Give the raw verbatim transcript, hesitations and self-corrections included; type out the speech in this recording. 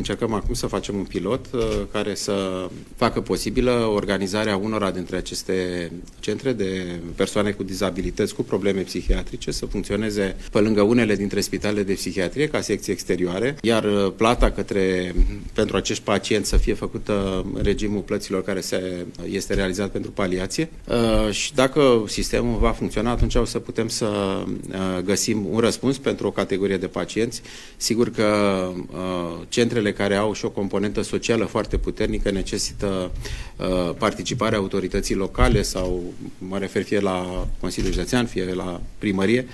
încercăm acum să facem un pilot care să facă posibilă organizarea unora dintre aceste centre de persoane cu dizabilități, cu probleme psihiatrice, să funcționeze pe lângă unele dintre spitalele de psihiatrie ca secții exterioare, iar plata către, pentru acești pacienți să fie făcută în regimul plăților care se, este realizat pentru paliație. Și dacă sistemul va funcționa, atunci o să putem să găsim un răspuns pentru o categorie de pacienți. Sigur că uh, centrele care au și o componentă socială foarte puternică necesită uh, participarea autorității locale sau mă refer fie la Consiliul Județean, fie la primărie.